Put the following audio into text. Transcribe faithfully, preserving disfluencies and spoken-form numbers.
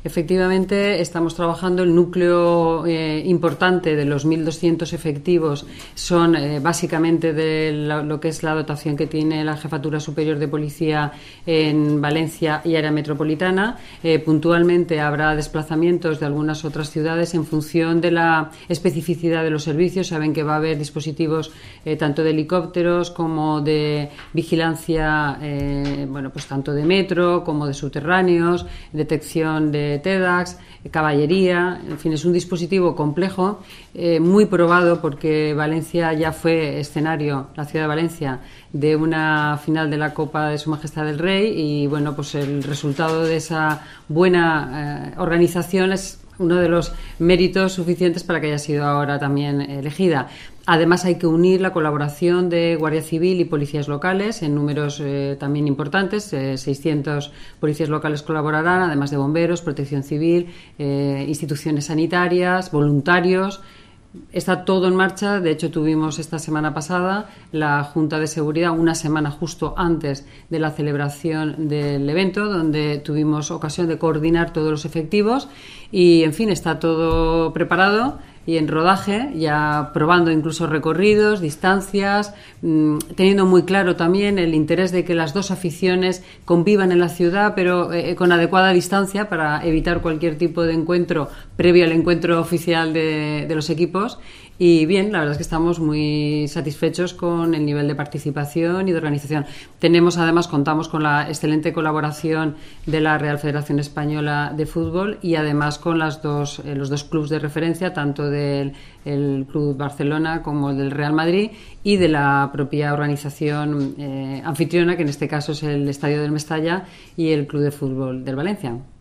Efectivamente, estamos trabajando. El núcleo eh, importante de los mil doscientos efectivos son eh, básicamente de la, lo que es la dotación que tiene la Jefatura Superior de Policía en Valencia y área metropolitana. Eh, puntualmente habrá desplazamientos de algunas otras ciudades en función de la especificidad de los servicios. Saben que va a haber dispositivos eh, tanto de helicópteros como de vigilancia, eh, bueno, pues tanto de metro como de subterráneos, detección de T E D A X, caballería, en fin, es un dispositivo complejo, eh, muy probado, porque Valencia ya fue escenario, la ciudad de Valencia, de una final de la Copa de Su Majestad el Rey, y bueno, pues el resultado de esa buena eh, organización es uno de los méritos suficientes para que haya sido ahora también elegida. Además, hay que unir la colaboración de Guardia Civil y policías locales en números eh, también importantes. Eh, seiscientos policías locales colaborarán, además de bomberos, protección civil, eh, instituciones sanitarias, voluntarios. Está todo en marcha. De hecho, tuvimos esta semana pasada la Junta de Seguridad, una semana justo antes de la celebración del evento, donde tuvimos ocasión de coordinar todos los efectivos y, en fin, está todo preparado y en rodaje, ya probando incluso recorridos, distancias, mmm, teniendo muy claro también el interés de que las dos aficiones convivan en la ciudad, pero eh, con adecuada distancia para evitar cualquier tipo de encuentro previo al encuentro oficial de, de los equipos. Y bien, la verdad es que estamos muy satisfechos con el nivel de participación y de organización. Tenemos, además, contamos con la excelente colaboración de la Real Federación Española de Fútbol y además con las dos, eh, los dos clubes de referencia, tanto del el Club Barcelona como el del Real Madrid, y de la propia organización eh, anfitriona, que en este caso es el Estadio del Mestalla y el Club de Fútbol del Valencia.